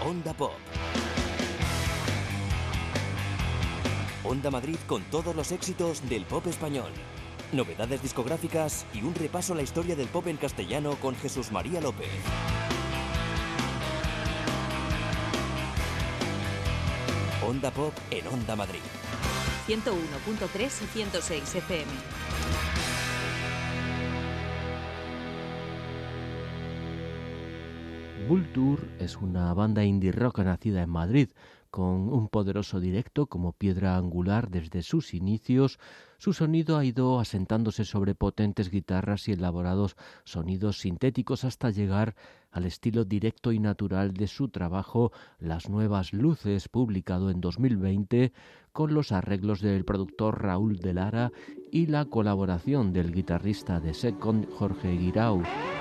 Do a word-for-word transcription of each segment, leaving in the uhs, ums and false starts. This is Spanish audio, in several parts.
Onda Pop. Onda Madrid con todos los éxitos del pop español. Novedades discográficas y un repaso a la historia del pop en castellano con Jesús María López. Onda Pop en Onda Madrid. ciento uno punto tres y ciento seis F M. Vulture es una banda indie rock nacida en Madrid, con un poderoso directo como piedra angular desde sus inicios. Su sonido ha ido asentándose sobre potentes guitarras y elaborados sonidos sintéticos hasta llegar al estilo directo y natural de su trabajo Las Nuevas Luces, publicado en dos mil veinte, con los arreglos del productor Raúl de Lara y la colaboración del guitarrista de Second, Jorge Guirao.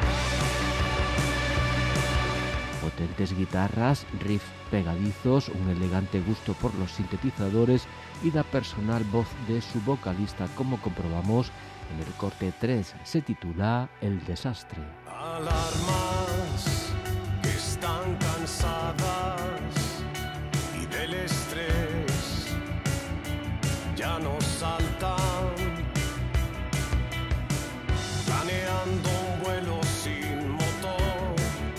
Potentes guitarras, riffs pegadizos, un elegante gusto por los sintetizadores y la personal voz de su vocalista, como comprobamos en el corte tres, se titula El Desastre. Alarmas que están cansadas y del estrés ya no saltan, planeando un vuelo sin motor.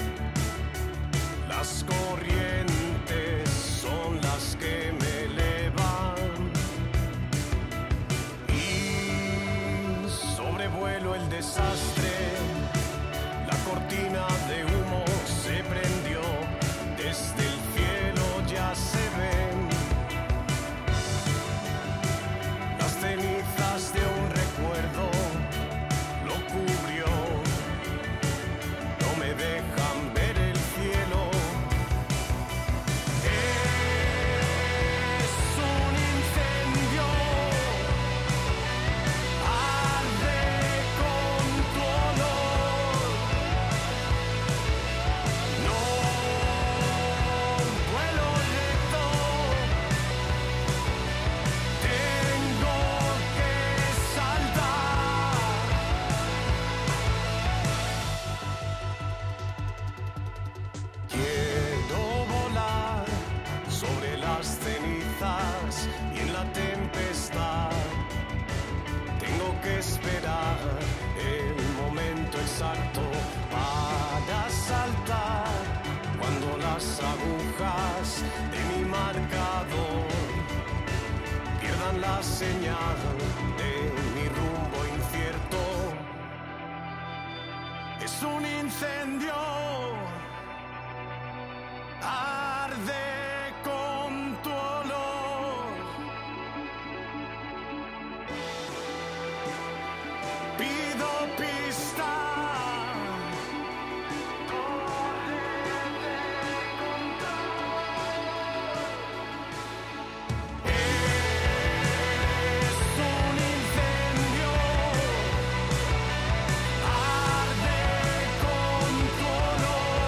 Las corrientes son las que me elevan y sobrevuelo el desastre. La cortina de humo se prendió, desde el cielo ya se ven las cenizas de un recuerdo, lo cubrió, no me dejan ver el cielo. Y en la tempestad tengo que esperar el momento exacto para saltar, cuando las agujas de mi marcador pierdan la señal de mi rumbo incierto. Es un incendio, arde con tu olor. Pido pista. Arde con tu olor.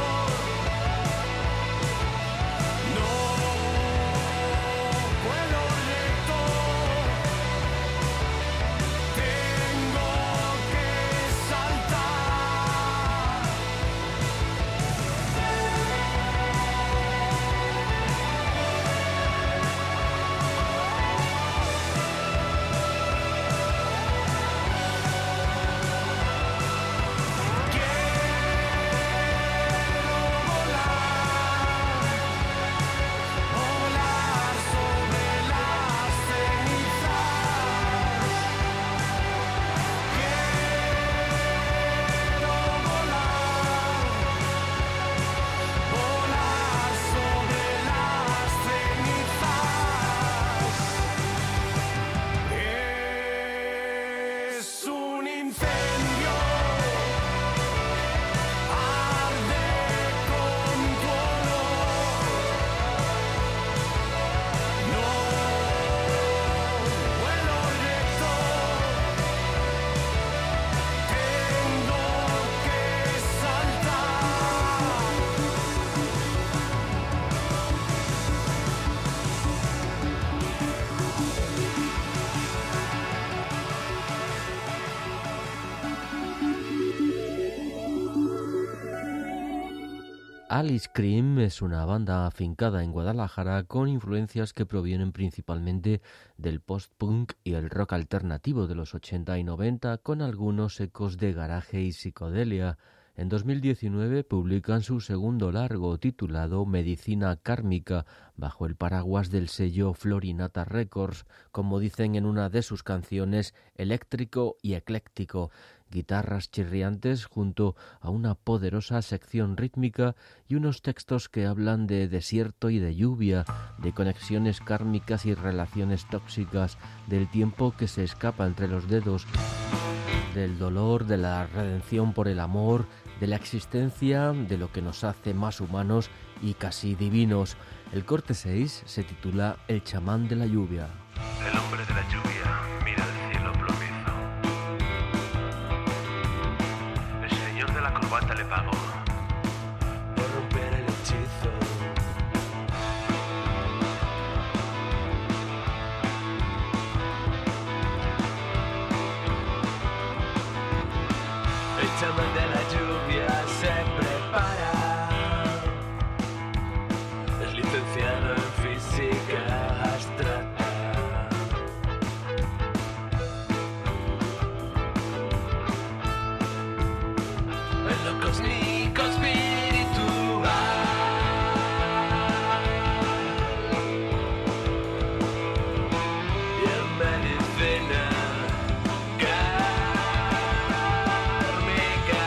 Alice Cream es una banda afincada en Guadalajara con influencias que provienen principalmente del post-punk y el rock alternativo de los ochenta y noventa, con algunos ecos de garaje y psicodelia. En dos mil diecinueve publican su segundo largo, titulado Medicina Kármica, bajo el paraguas del sello Florinata Records, como dicen en una de sus canciones, eléctrico y ecléctico. Guitarras chirriantes junto a una poderosa sección rítmica y unos textos que hablan de desierto y de lluvia, de conexiones kármicas y relaciones tóxicas, del tiempo que se escapa entre los dedos, del dolor, de la redención por el amor, de la existencia, de lo que nos hace más humanos y casi divinos. El corte seis se titula El chamán de la lluvia. El hombre de la lluvia mira el cielo plomizo. El señor de la corbata le pagó por romper el hechizo. El chamán de la lluvia se prepara. Es licenciado en física abstracta. En lo cósmico espiritual. Y en medicina kármica.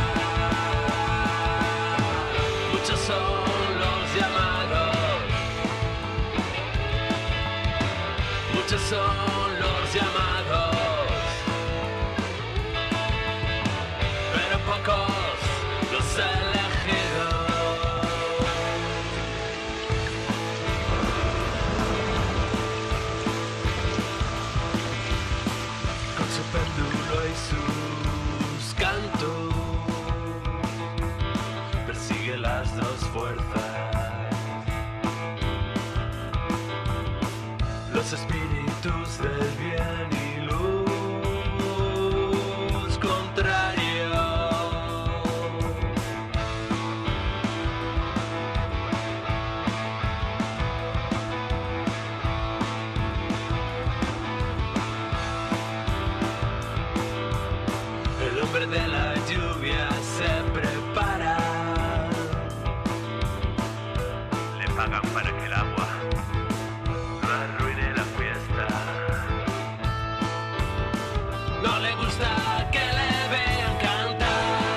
Muchos son los llamados. Muchos son los llamados. Pero pocos los elegidos. Con su péndulo y sus cantos persigue las dos fuerzas. Los espíritus del bien y luz contrario. El hombre de la lluvia se prepara. Le pagan para que el agua no arruine la fiesta. No le gusta que le vean cantar.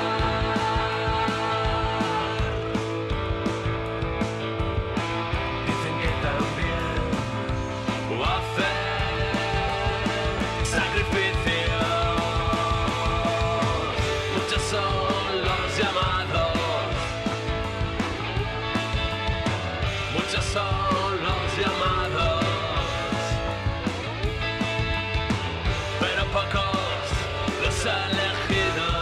Dicen que también o hace sacrificios. Muchos son los llamados. Muchos son los llamados. Pero pocos los elegidos.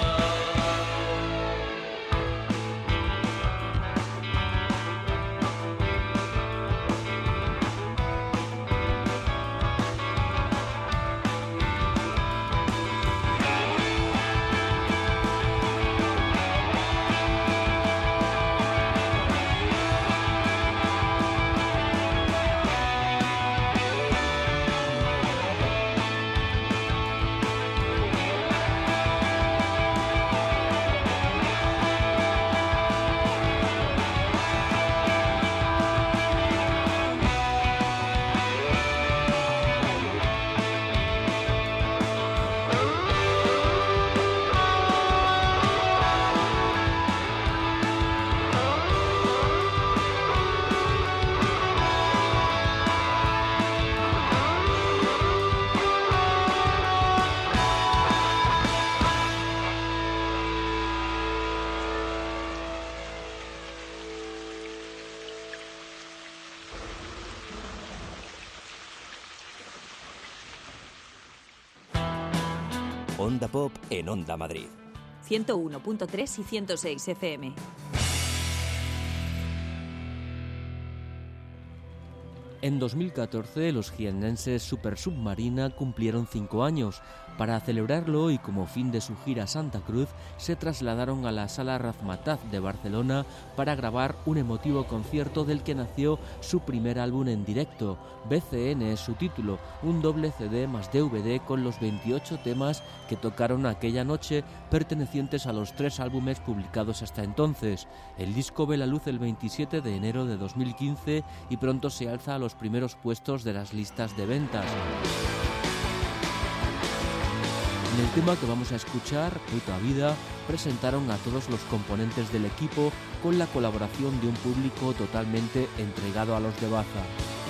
Onda Pop en Onda Madrid. ciento uno punto tres y ciento seis F M. En dos mil catorce, los jiennenses Super Submarina cumplieron cinco años. Para celebrarlo y como fin de su gira Santa Cruz, se trasladaron a la Sala Razmataz de Barcelona para grabar un emotivo concierto del que nació su primer álbum en directo. B C N es su título, un doble C D más D V D con los veintiocho temas que tocaron aquella noche, pertenecientes a los tres álbumes publicados hasta entonces. El disco ve la luz el veintisiete de enero de dos mil quince y pronto se alza a los primeros puestos de las listas de ventas. En el tema que vamos a escuchar, Puta Vida, presentaron a todos los componentes del equipo con la colaboración de un público totalmente entregado a los de Baza.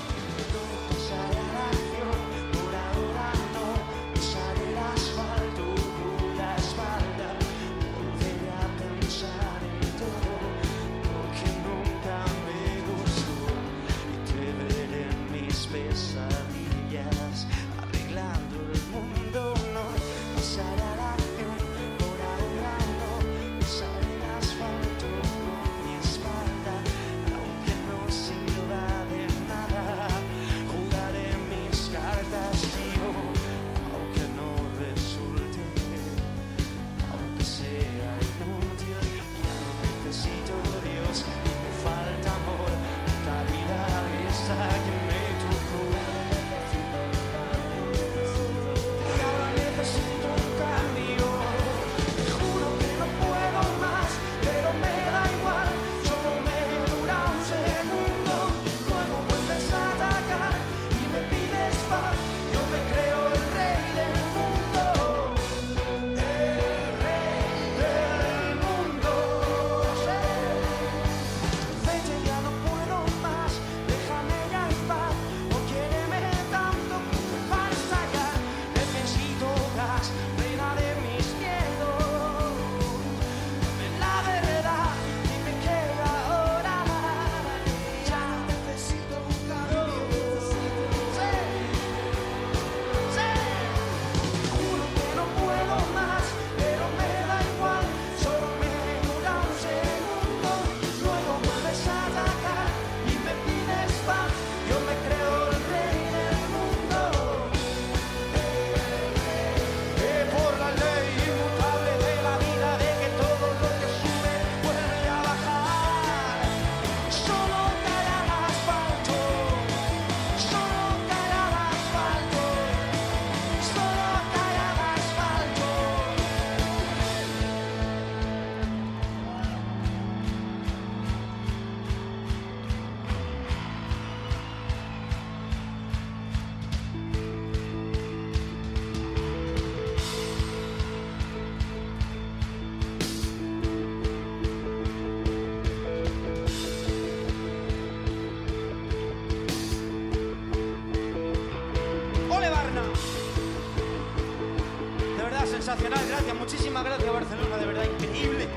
Sensacional, gracias, muchísimas gracias Barcelona, de verdad, increíble.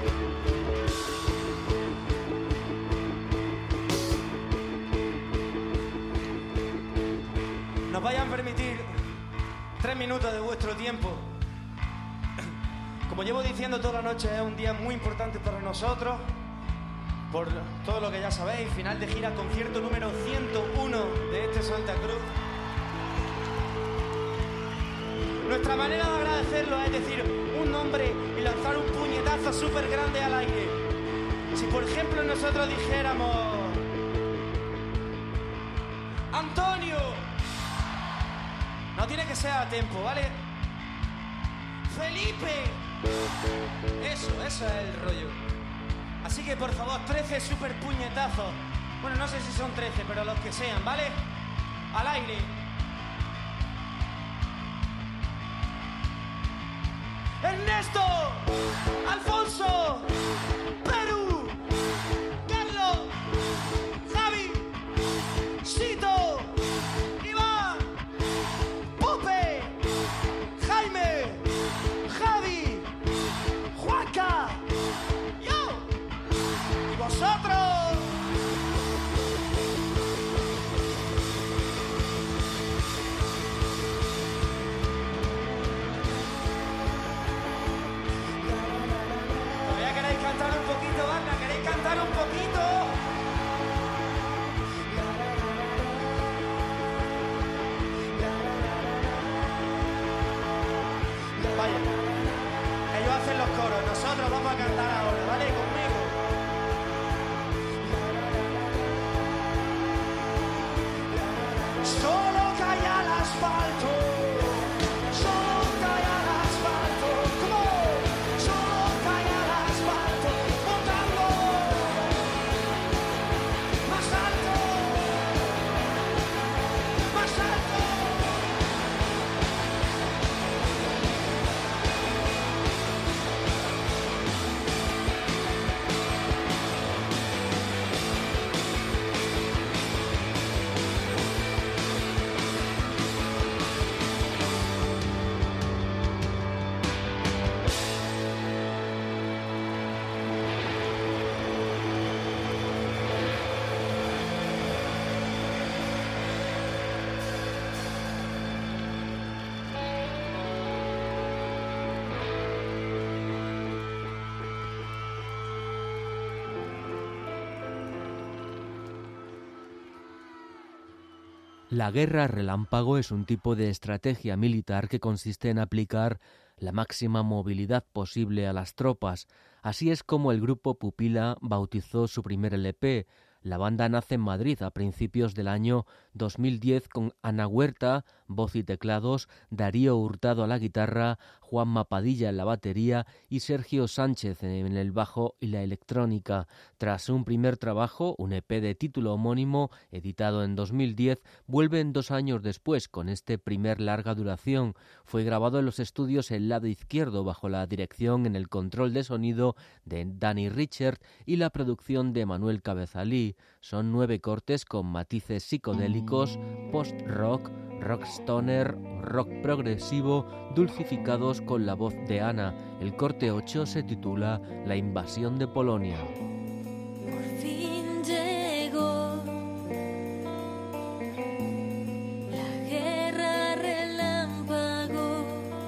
Nos vayan a permitir tres minutos de vuestro tiempo. Como llevo diciendo toda la noche, es un día muy importante para nosotros, por todo lo que ya sabéis, final de gira, concierto número ciento uno de este Santa Cruz. Nuestra manera de agradecerlo es decir un nombre y lanzar un puñetazo súper grande al aire. Si por ejemplo nosotros dijéramos Antonio, no tiene que ser a tiempo, ¿vale? Felipe, eso, eso es el rollo. Así que por favor, trece super puñetazos. Bueno, no sé si son trece, pero los que sean, ¿vale? Al aire. Ernesto, Alfonso, Perú, Carlos, Javi, Sito, Iván, Pope, Jaime, Javi, Juanca, yo y vosotros. a cantar ahora, ¿vale? Conmigo. Solo cae al asfalto, solo cae al asfalto, come on. Solo cae al asfalto, botando más alto, más alto. La guerra relámpago es un tipo de estrategia militar que consiste en aplicar la máxima movilidad posible a las tropas. Así es como el grupo Pupila bautizó su primer L P. La banda nace en Madrid a principios del año dos mil diez con Ana Huerta, voz y teclados, Darío Hurtado a la guitarra, Juanma Padilla en la batería y Sergio Sánchez en el bajo y la electrónica. Tras un primer trabajo, un E P de título homónimo, editado en dos mil diez, vuelven dos años después con este primer larga duración. Fue grabado en los estudios El Lado Izquierdo bajo la dirección en el control de sonido de Danny Richard y la producción de Manuel Cabezalí. Son nueve cortes con matices psicodélicos, post-rock, rock stoner, rock progresivo, dulcificados con la voz de Ana. El corte ocho se titula La invasión de Polonia. Por fin llegó la guerra relámpago,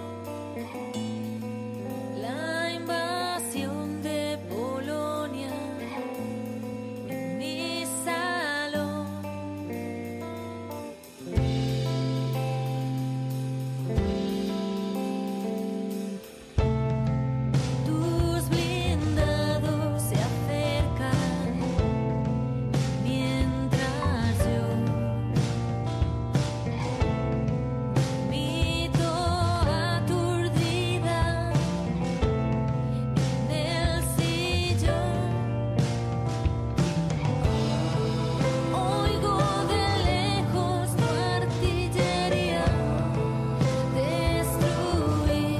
la invasión de Polonia en mi salón. Tus blindados se acercan mientras yo mito aturdida en el sillón. Oigo de lejos tu artillería destruir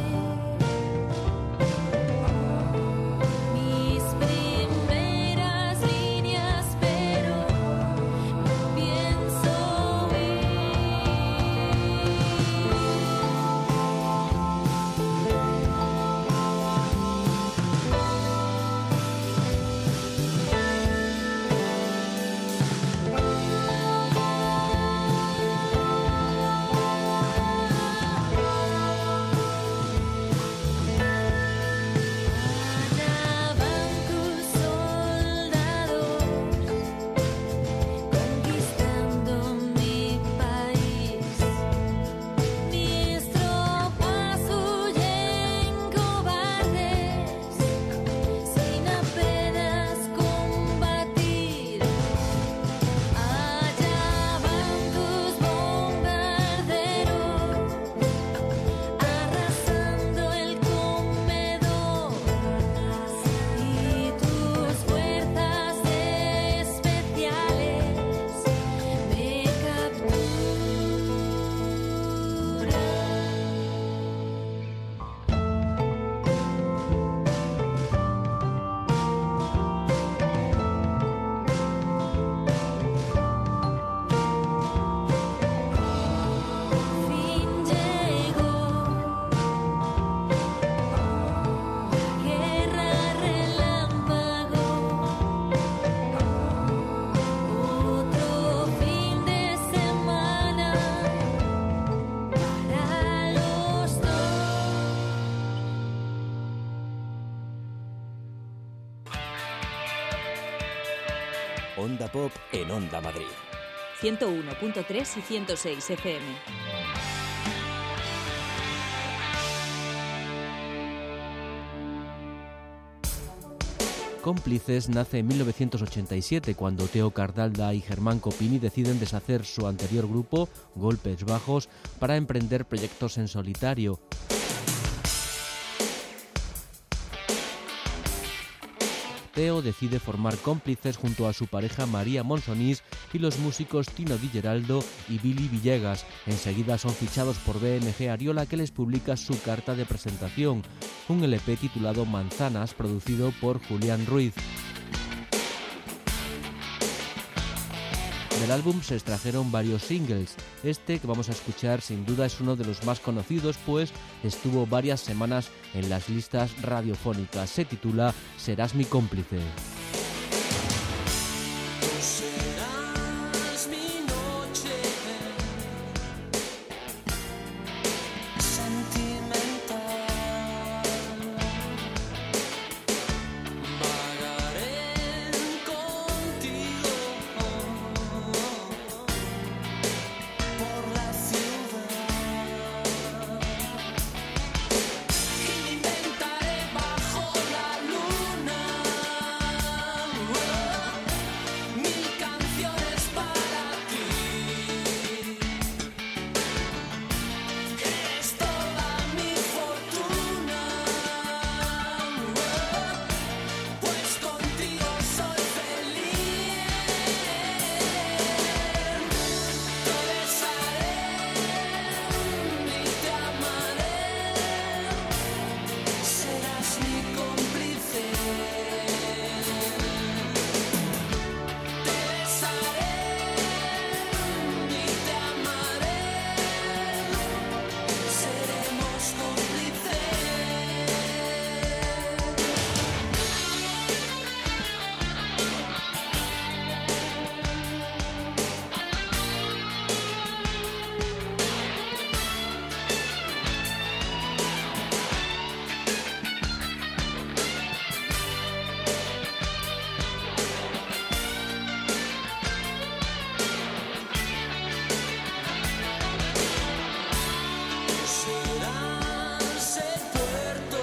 mis primeras líneas, pero no pienso Allá van tus soldados conquistando mi país. Mis tropas huyen cobardes sin apenas combatir. Allá van tus bombarderos arrasando el comedor y tus fuerzas especiales me capturan. Fin llegó la guerra relámpago, otro fin de semana para los dos. Onda Pop en Onda Madrid. ciento uno punto tres y ciento seis F M. Cómplices nace en mil novecientos ochenta y siete, cuando Teo Cardalda y Germán Copini deciden deshacer su anterior grupo, Golpes Bajos, para emprender proyectos en solitario. Teo decide formar Cómplices junto a su pareja María Monsonís y los músicos Tino Di Geraldo y Billy Villegas. Enseguida son fichados por B M G Ariola, que les publica su carta de presentación, un L P titulado Manzanas, producido por Julián Ruiz. Del álbum se extrajeron varios singles. Este que vamos a escuchar sin duda es uno de los más conocidos, pues estuvo varias semanas en las listas radiofónicas. Se titula Serás mi cómplice. Serás mi noche sentimental, vagaré contigo por la ciudad y inventaré bajo la luna mil canciones para ti. Eres toda mi fortuna, pues contigo soy feliz. Te besaré y te amaré, serás mi cómplice. Te besaré y te amaré, seremos cómplices. Serás el puerto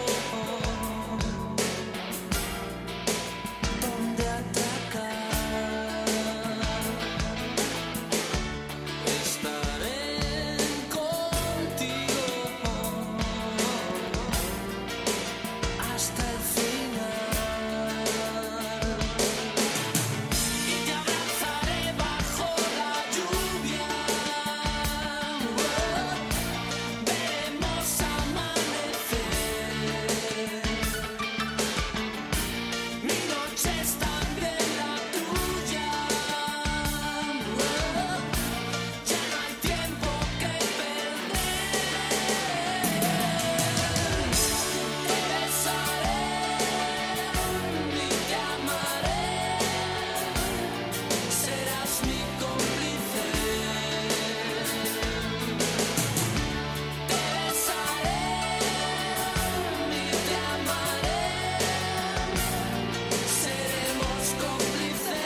donde atracar. Estaré contigo hasta el final y te abrazaré bajo la lluvia. Veremos amanecer. Mi noche es también la tuya. Ya no hay tiempo que perder. Te besaré y te amaré, serás mi cómplice. Te besaré y te amaré, seremos cómplices.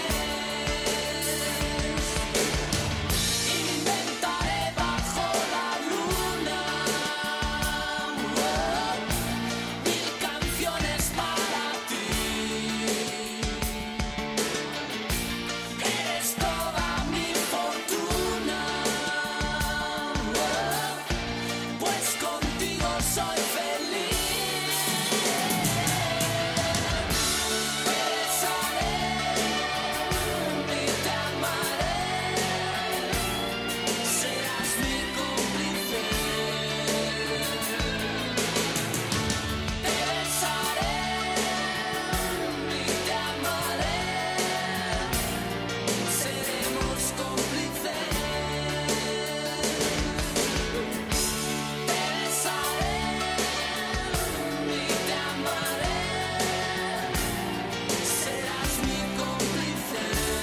Inventaré bajo la luna mil canciones para ti. Eres toda mi fortuna, pues contigo soy feliz. Te besaré y te amaré, serás mi cómplice. Te besaré y te amaré, seremos cómplices. Te besaré y te amaré, serás mi cómplice.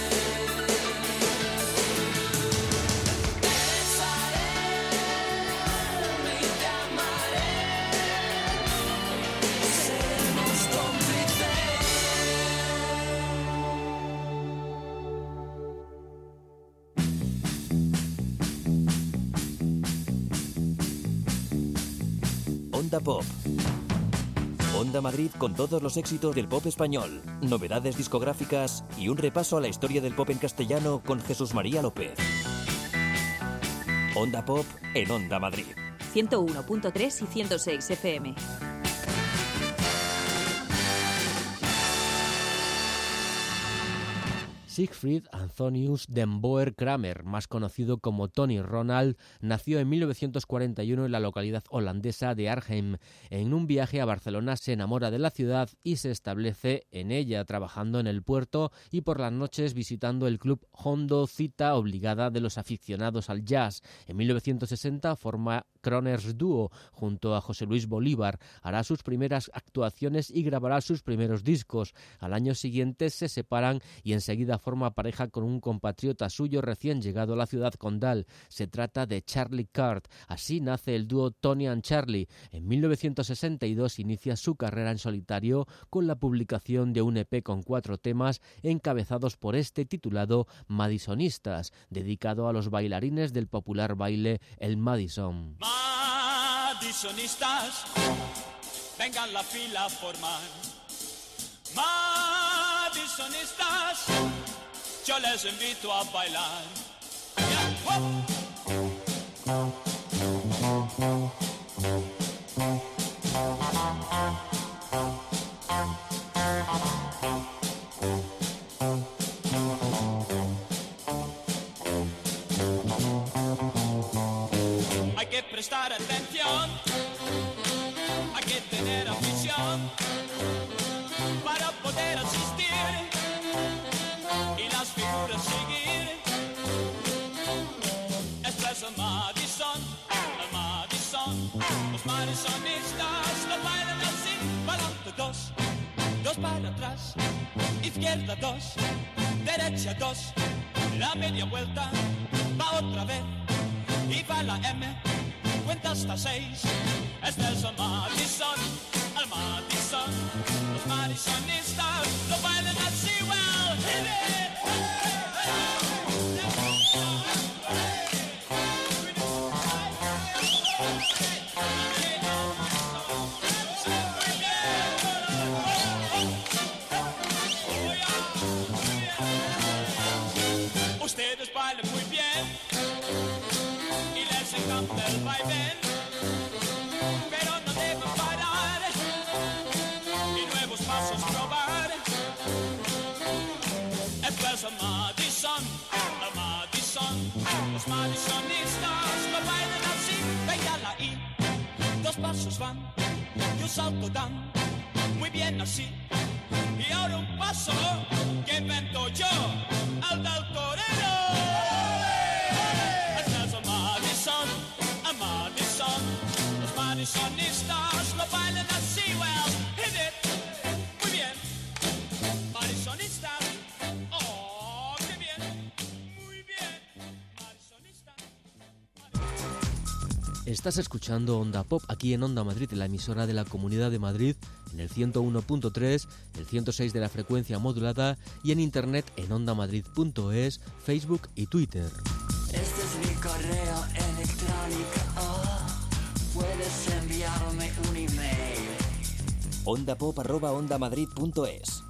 Te besaré y te amaré, seremos cómplices. Onda Pop. Onda Madrid con todos los éxitos del pop español, novedades discográficas y un repaso a la historia del pop en castellano con Jesús María López. Onda Pop en Onda Madrid. ciento uno punto tres y ciento seis F M. Siegfried Antonius den Boer Kramer, más conocido como Tony Ronald, nació en mil novecientos cuarenta y uno en la localidad holandesa de Arnhem. En un viaje a Barcelona se enamora de la ciudad y se establece en ella, trabajando en el puerto y por las noches visitando el club Hondo, cita obligada de los aficionados al jazz. En mil novecientos sesenta forma Kroners Duo junto a José Luis Bolívar. Hará sus primeras actuaciones y grabará sus primeros discos. Al año siguiente se separan y enseguida forma pareja con un compatriota suyo recién llegado a la ciudad condal. Se trata de Charlie Card. Así nace el dúo Tony and Charlie. En mil novecientos sesenta y dos inicia su carrera en solitario con la publicación de un E P con cuatro temas encabezados por este titulado Madisonistas, dedicado a los bailarines del popular baile el Madison. Madisonistas, vengan la fila a formar. Madisonistas, yo les invito a bailar. Yeah. Hay que prestar atención, hay que tener afición para poder asistir y las figuras seguir. Esto es el Madison, el Madison. Los madisonistas lo bailan así. Para dos, dos para atrás, izquierda dos, derecha dos, la media vuelta, va otra vez y va la M, cuenta hasta seis. Este es el Madison, el Madison. Los madisonistas lo bailan así. Well, hit it. Ustedes bailan muy bien y les encanta el baile, pero no deben parar y nuevos pasos probar. Esto es el Madison, el Madison. Los madisonistas lo bailan así. Venga la I, dos pasos van y un salto dan, muy bien así. Y ahora un paso que invento yo, el del torero. Este es el Madison, el Madison. Los madisonistas lo bailan así. Well, hit it. Muy bien. Madisonistas. Oh, qué bien. Muy bien. Madisonistas. Estás escuchando Onda Pop aquí en Onda Madrid, en la emisora de la Comunidad de Madrid, en el ciento uno punto tres, el ciento seis de la frecuencia modulada y en internet en ondamadrid punto es, Facebook y Twitter. Este es mi correo electrónico, oh, puedes enviarme un email. ondapop arroba ondamadrid punto es.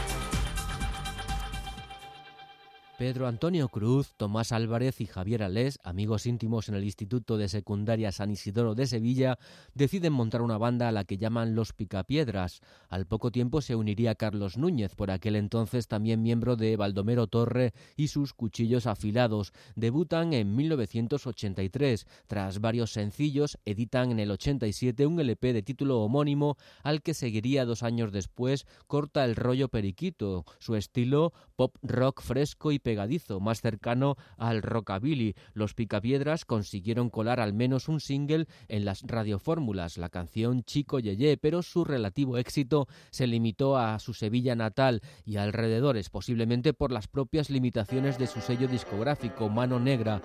Pedro Antonio Cruz, Tomás Álvarez y Javier Alés, amigos íntimos en el Instituto de Secundaria San Isidoro de Sevilla, deciden montar una banda a la que llaman Los Picapiedras. Al poco tiempo se uniría Carlos Núñez, por aquel entonces también miembro de Baldomero Torre y sus Cuchillos Afilados. Debutan en mil novecientos ochenta y tres. Tras varios sencillos, editan en el ochenta y siete un L P de título homónimo al que seguiría dos años después Corta el rollo periquito, su estilo pop rock fresco y pegadizo, más cercano al rockabilly. Los Picapiedras consiguieron colar al menos un single en las radiofórmulas, la canción Chico Yeye, pero su relativo éxito se limitó a su Sevilla natal y alrededores, posiblemente por las propias limitaciones de su sello discográfico, Mano Negra.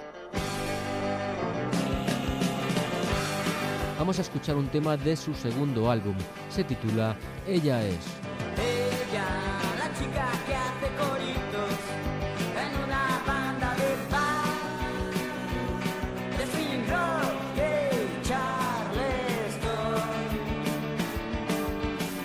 Vamos a escuchar un tema de su segundo álbum. Se titula Ella es. Ella, la chica que hace coritos en una banda de punk, de swing rock y charleston.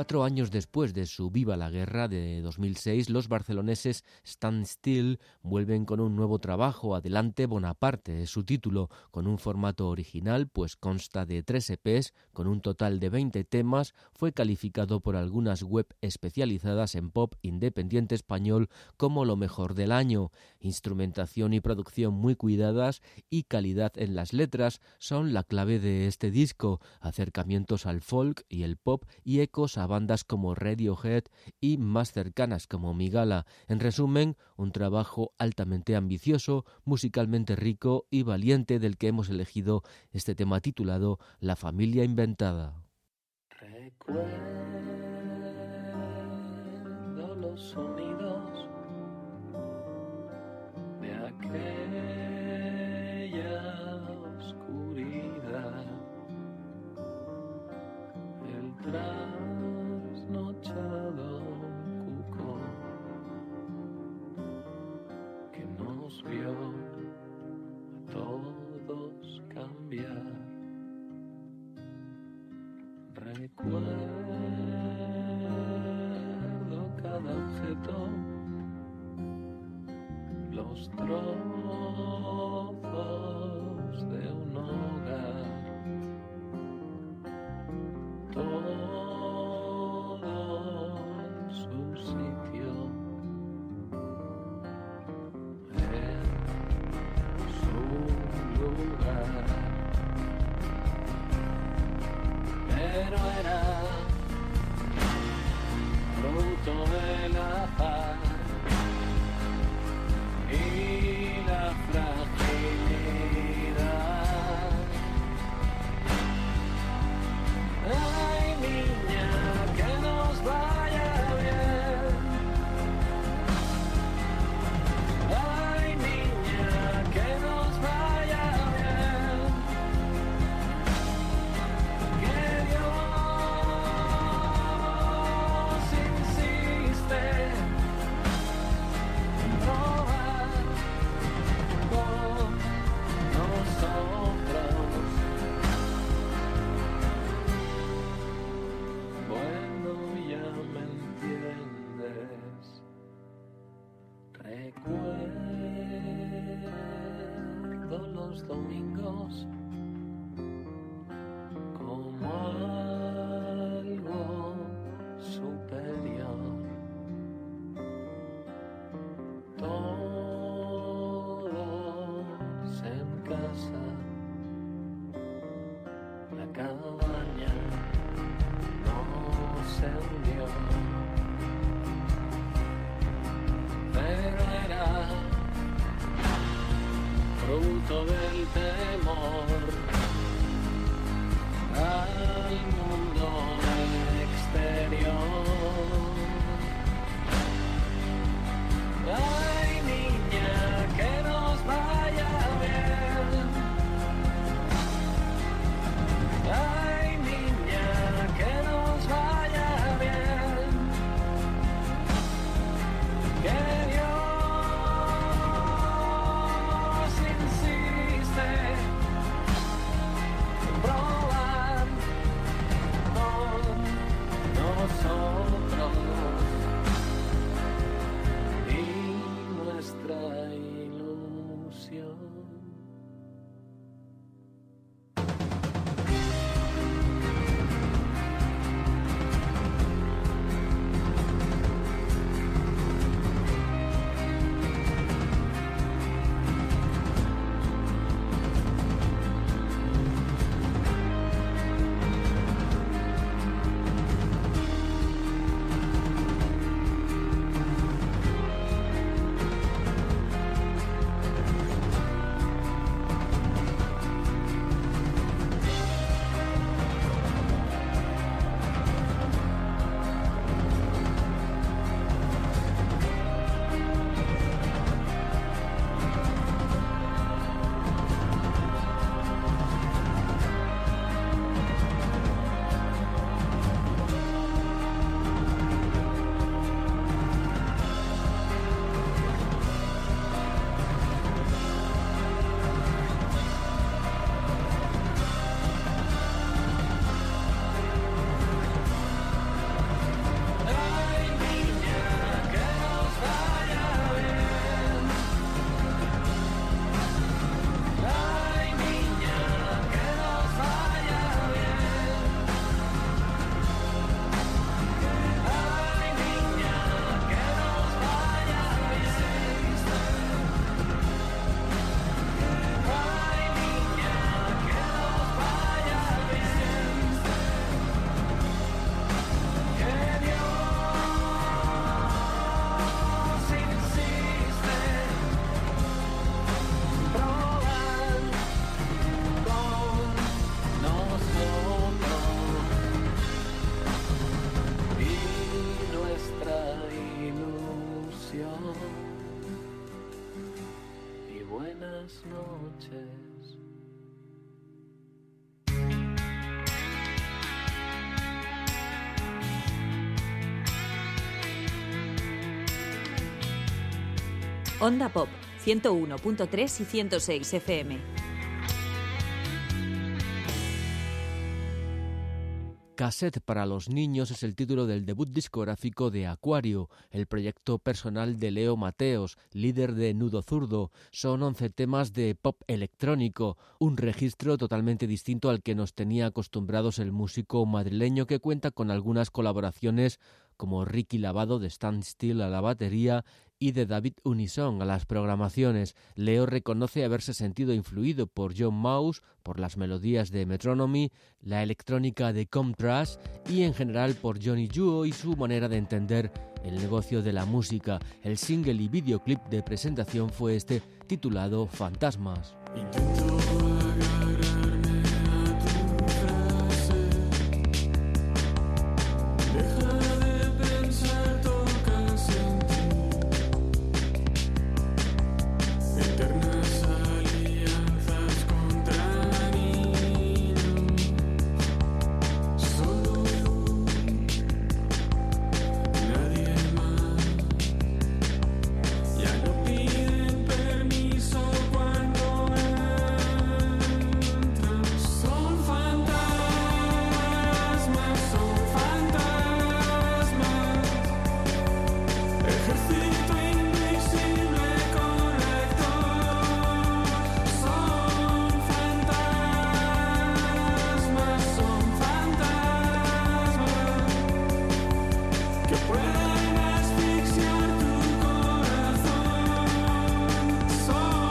Cuatro años después de su Viva la Guerra de dos mil seis, los barceloneses Stand Still vuelven con un nuevo trabajo, Adelante Bonaparte es su título, con un formato original, pues consta de tres E Pes, con un total de veinte temas, fue calificado por algunas web especializadas en pop independiente español como lo mejor del año. Instrumentación y producción muy cuidadas y calidad en las letras son la clave de este disco, acercamientos al folk y el pop y ecos a bandas como Radiohead y más cercanas como Migala. En resumen, un trabajo altamente ambicioso, musicalmente rico y valiente del que hemos elegido este tema titulado La familia inventada. Recuerdo los sonidos de aquella oscuridad, el trasnochado cuco que nos vio a todos cambiar. Recuerdo cada objeto, los trozos de un hogar, todo en su sitio, en su lugar. Pero era fruto del azar y la fragilidad. Ay, niña, que nos vaya bien. Ay, niña, que nos vaya bien. Que Dios insiste en probar con nosotros. Bueno, ya me entiendes. Recuerdo los domingos como algo superior. Todos en casa, la cabaña no se hundió, pero era fruto del temor al mundo exterior. Ay, niña, que nos vaya bien. Ay, niña, que nos vaya bien. Que Dios insiste en probar con nosotros. Y noches. Onda Pop, ciento uno punto tres y ciento seis F M. Cassette para los niños es el título del debut discográfico de Acuario, el proyecto personal de Leo Mateos, líder de Nudo Zurdo. Son once temas de pop electrónico, un registro totalmente distinto al que nos tenía acostumbrados el músico madrileño, que cuenta con algunas colaboraciones como Ricky Lavado de Stand Still a la batería y de David Unison a las programaciones. Leo reconoce haberse sentido influido por John Mouse, por las melodías de Metronomy, la electrónica de Comtrash y en general por Johnny Yuo y su manera de entender el negocio de la música. El single y videoclip de presentación fue este, titulado Fantasmas. Intento agarrarme a tu frase. Deja de pensar, tocas en ti. Eternas alianzas contra niños. Solo luz, nadie más. Ya no piden permiso cuando entran. Son fantasmas, son fantasmas. Ejército invisible corrector. Son fantasmas, son fantasmas que pueden asfixiar tu corazón. Son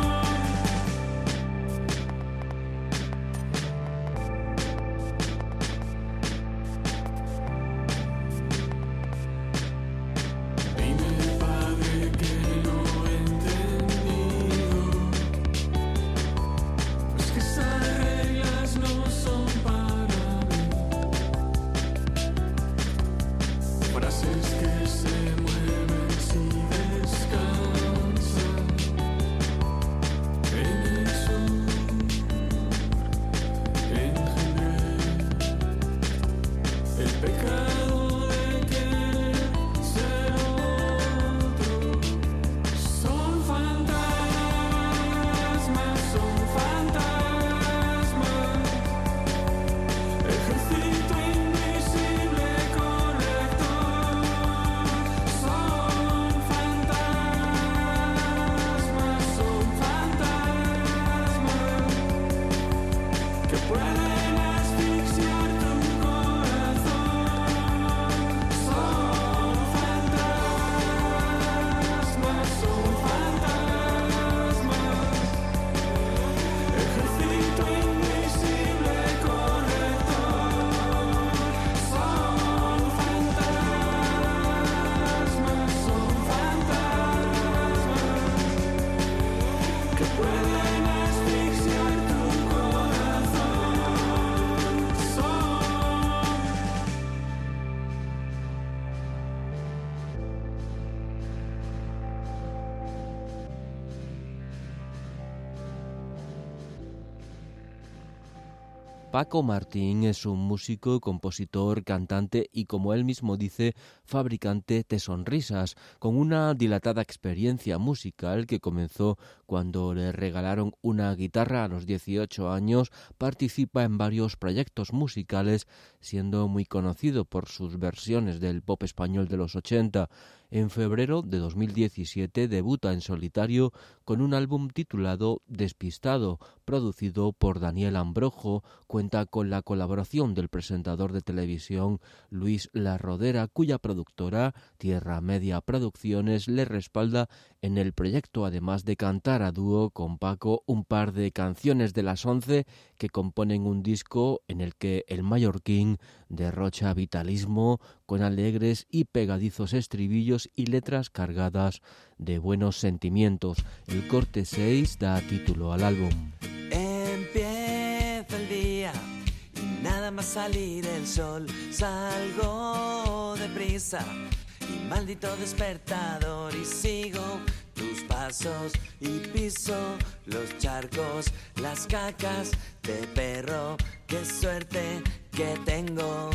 Dime, padre, que no he entendido. Es que esas reglas no son para mí. Frases que se mueven si descansan en el sur, engendré el pecado de querer ser otro. Son fantasmas, son fantasmas. Ejército invisible corrector. Son fantasmas, son fantasmas que pueden asfixiar tu corazón. Son fantasmas, son fantasmas. Ejército invisible corrector. Son fantasmas, son fantasmas que pueden asfixiar tu corazón. Son Paco Martín es un músico, compositor, cantante y, como él mismo dice, fabricante de sonrisas, con una dilatada experiencia musical que comenzó cuando le regalaron una guitarra a los dieciocho años. Participa en varios proyectos musicales, siendo muy conocido por sus versiones del pop español de los ochenta. En febrero de dos mil diecisiete debuta en solitario con un álbum titulado Despistado, producido por Daniel Ambrojo. Cuenta con la colaboración del presentador de televisión Luis La Rodera, cuya productora, Tierra Media Producciones, le respalda en el proyecto, además de cantar a dúo con Paco un par de canciones de las once que componen un disco en el que el mallorquín derrocha vitalismo con alegres y pegadizos estribillos y letras cargadas de buenos sentimientos. El corte seis da título al álbum. Empieza el día y nada más salir el sol. Salgo deprisa y maldito despertador y sigo tus pasos. pasos y piso los charcos, las cacas de perro. Qué suerte que tengo.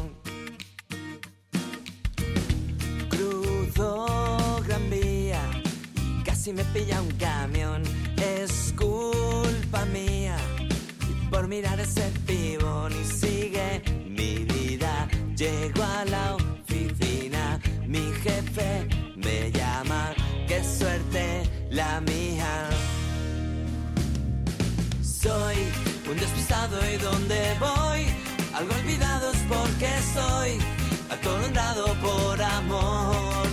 Cruzo Gran Vía y casi me pilla un camión. Es culpa mía por mirar ese pibón y sigue mi vida. Llego a la oficina, mi jefe me llama. Qué suerte la mía. Soy un despistado y donde voy, algo olvidado es porque soy atolondrado por amor.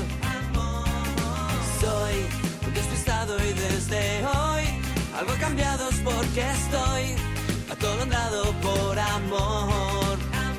Soy un despistado y desde hoy, algo cambiado es porque estoy atolondrado por amor.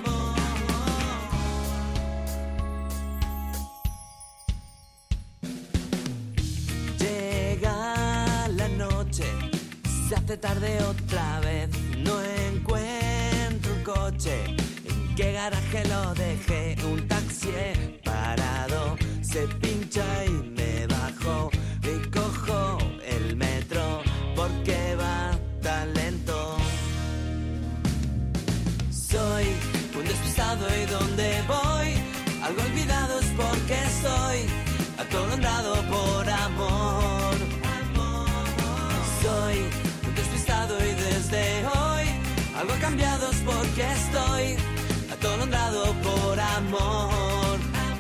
Llega la noche, se hace tarde otra vez, no encuentro un coche. ¿En qué garaje lo dejé? Un taxi parado, se pincha y me bajo y cojo el metro porque va tan lento. Soy un despistado y donde voy, algo olvidado es porque soy atolondrado por amor. Soy un despistado y desde hoy, algo cambiado es porque estoy atolondrado por amor.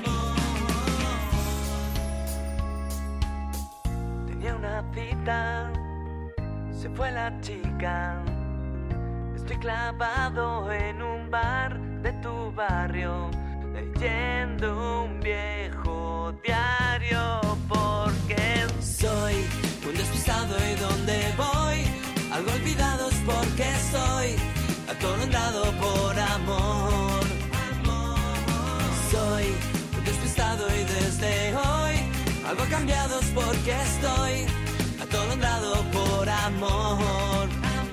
Tenía una cita, se fue la chica. Estoy clavado en un bar de tu barrio, leyendo un viejo diario, porque soy un despistado y donde voy, algo olvidado es porque soy atolondrado por amor. Soy un despistado y desde hoy, algo cambiado es porque estoy atolondrado por amor.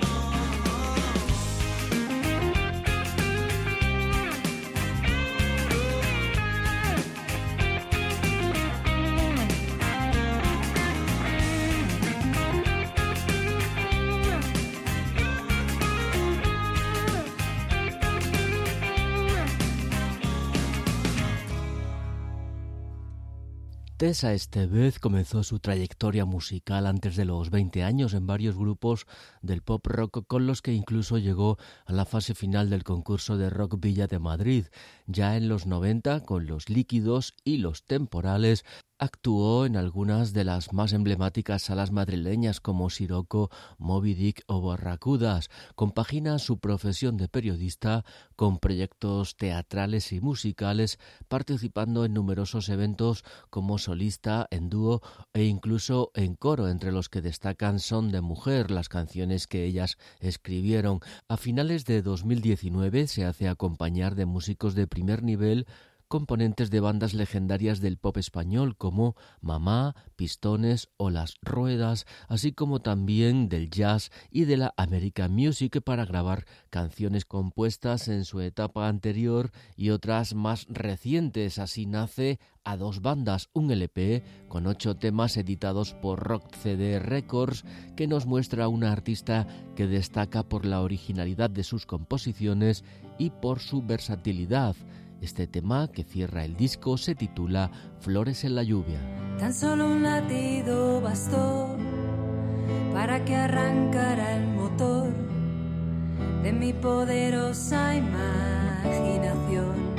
Tessa Estevez comenzó su trayectoria musical antes de los veinte años en varios grupos del pop rock con los que incluso llegó a la fase final del concurso de Rock Villa de Madrid. Ya en los noventa, con Los Líquidos y Los Temporales, actuó en algunas de las más emblemáticas salas madrileñas como Siroco, Moby Dick o Barracudas. Compagina su profesión de periodista con proyectos teatrales y musicales, participando en numerosos eventos como solista, en dúo e incluso en coro, entre los que destacan Son de Mujer, las canciones que ellas escribieron. A finales de dos mil diecinueve se hace acompañar de músicos de primer nivel, componentes de bandas legendarias del pop español como Mamá, Pistones o Las Ruedas, así como también del jazz y de la American Music para grabar canciones compuestas en su etapa anterior y otras más recientes. Así nace A Dos Bandas, un L P con ocho temas editados por Rock C D Records, que nos muestra a una artista que destaca por la originalidad de sus composiciones y por su versatilidad. Este tema que cierra el disco se titula Flores en la lluvia. Tan solo un latido bastó para que arrancara el motor de mi poderosa imaginación.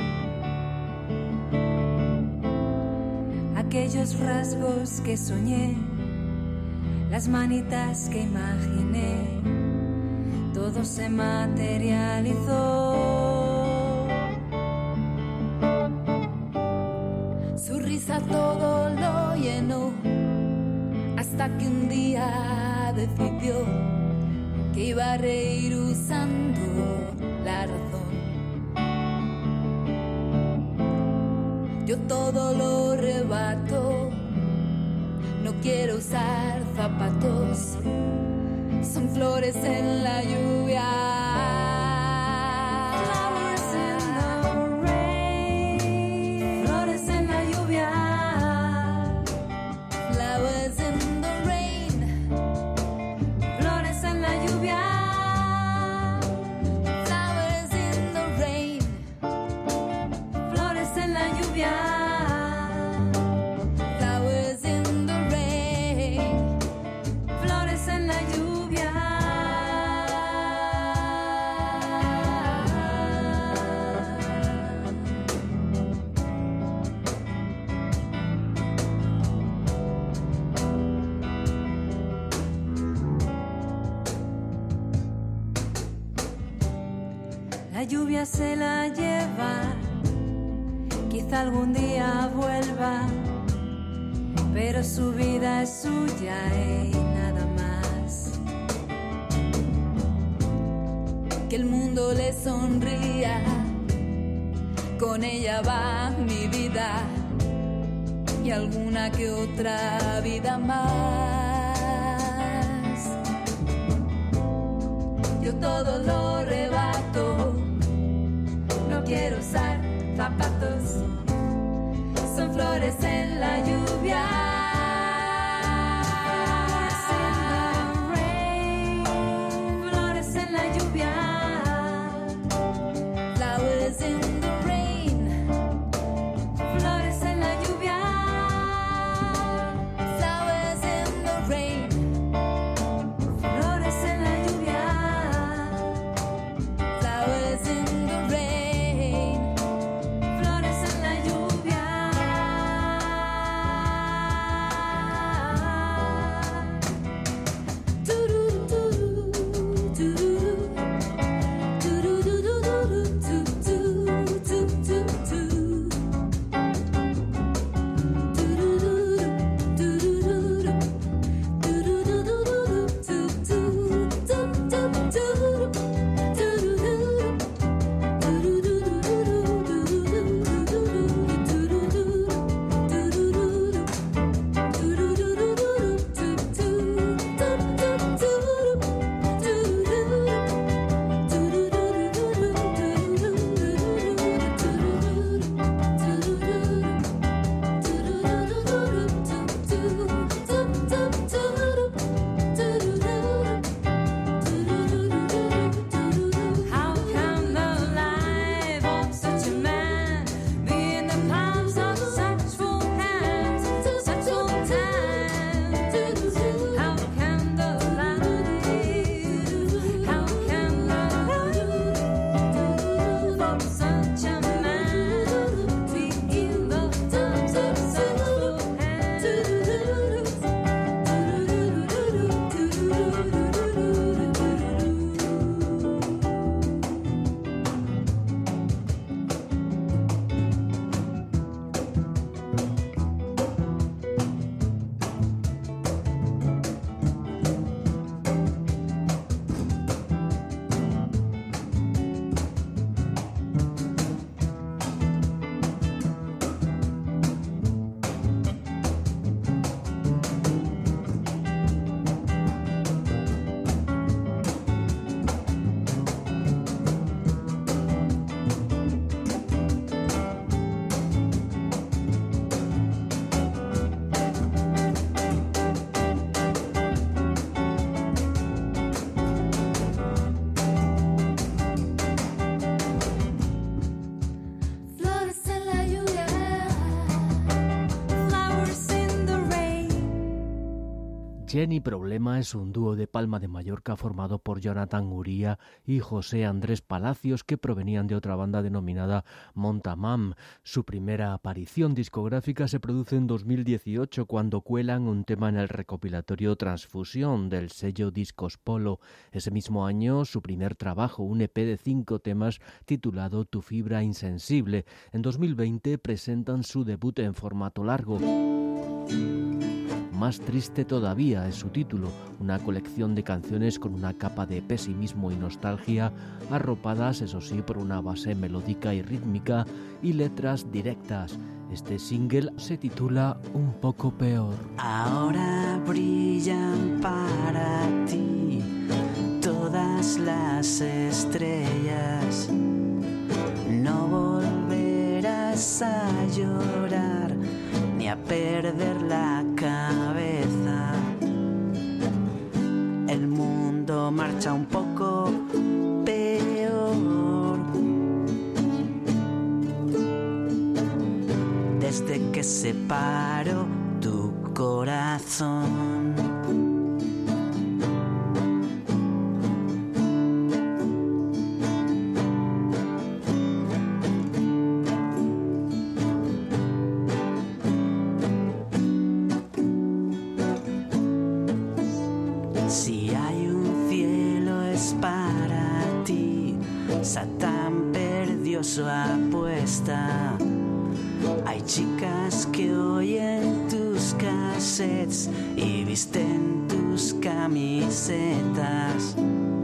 Aquellos rasgos que soñé, las manitas que imaginé, todo se materializó. Su risa todo lo llenó, hasta que un día decidió que iba a reír usando la razón. Yo todo lo rebato, no quiero usar zapatos, son flores en la lluvia. Flowers in the rain. La lluvia se la lleva, quizá algún día vuelva, pero su vida es suya y nada más. Que el mundo le sonría, con ella va mi vida y alguna que otra vida más. Yo todo lo rebato, no quiero usar zapatos, son flores en la lluvia. Flores en la lluvia. Flowers in the rain. Flores en la lluvia. Flowers in the rain. Flores en la lluvia. Flowers in the rain. Flores en la lluvia. How can the life of such a man be in the palms of such full hands, such full times? How can the life, how can the life of such a man be in the palms of such full hands? Flores en la lluvia. Flowers in the rain. Jenny Problema es un dúo de Palma de Mallorca formado por Jonathan Uría y José Andrés Palacios, que provenían de otra banda denominada Montamam. Su primera aparición discográfica se produce en dos mil dieciocho cuando cuelan un tema en el recopilatorio Transfusión del sello Discos Polo. Ese mismo año su primer trabajo, un E P de cinco temas titulado Tu fibra insensible. En dos mil veinte presentan su debut en formato largo. Más triste todavía es su título, una colección de canciones con una capa de pesimismo y nostalgia, arropadas, eso sí, por una base melódica y rítmica y letras directas. Este single se titula Un poco peor. Ahora brillan para ti todas las estrellas. No volverás a llorar ni a perder la cabeza. El mundo marcha un poco peor desde que separó tu corazón. Si hay un cielo es para ti, Satán perdió su apuesta. Hay chicas que oyen tus cassettes y visten tus camisetas.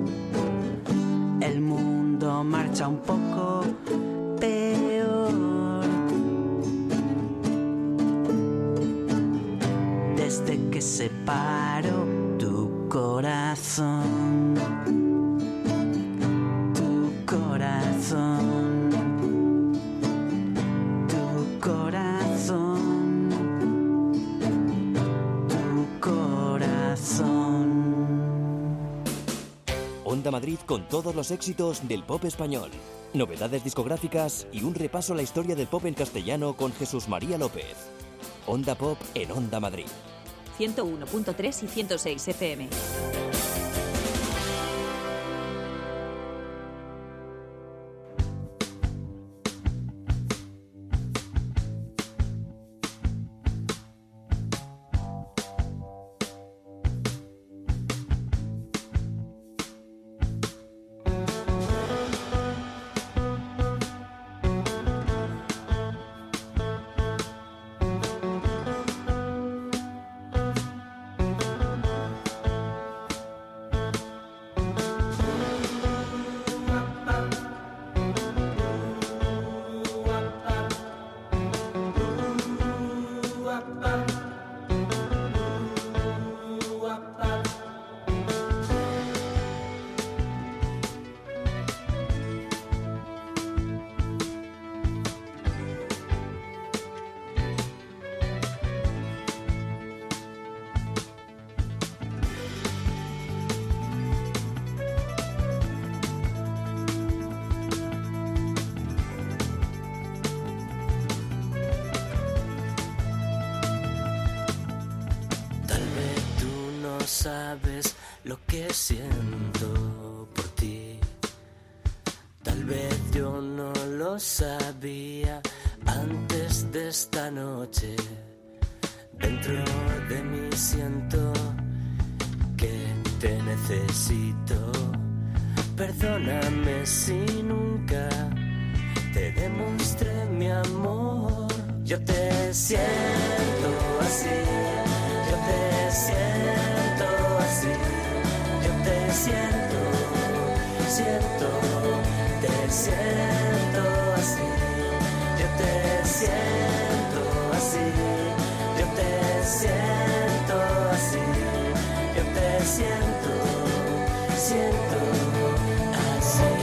El mundo marcha un poco peor desde que se paró tu corazón. Tu corazón. Tu corazón. Tu corazón. Onda Madrid con todos los éxitos del pop español. Novedades discográficas y un repaso a la historia del pop en castellano con Jesús María López. Onda Pop en Onda Madrid. ciento uno punto tres y ciento seis F M. Sabes lo que siento por ti. Tal vez yo no lo sabía antes de esta noche. Dentro de mí siento que te necesito. Perdóname si nunca te demostré mi amor. Yo te siento así. Yo te siento así, yo te siento, siento, te siento así, yo te siento así, yo te siento así, yo te siento, siento así.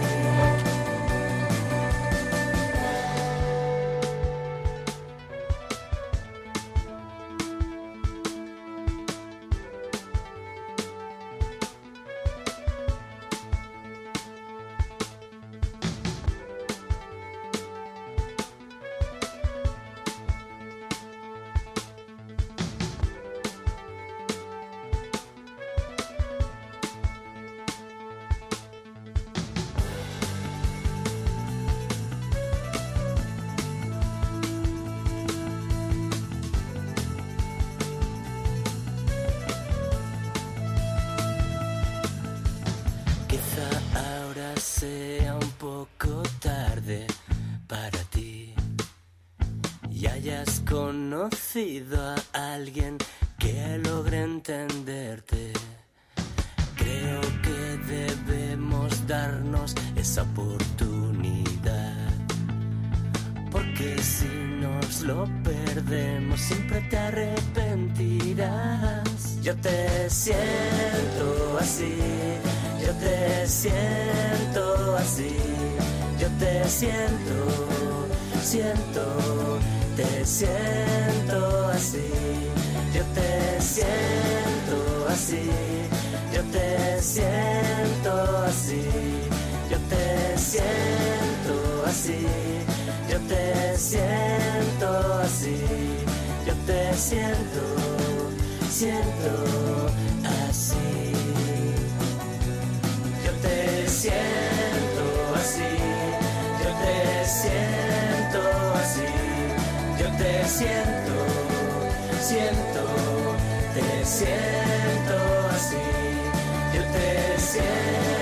Sea un poco tarde para ti y hayas conocido a alguien que logre entenderte. Creo que debemos darnos esa oportunidad, porque si nos lo perdemos siempre te arrepentirás. Yo te siento así. Yo te siento así, yo te siento, siento, te siento así, yo te siento así, yo te siento así, yo te siento así, yo te siento así, yo te siento, siento así. Yo te siento así, yo te siento así, yo te siento, siento, te siento así, yo te siento.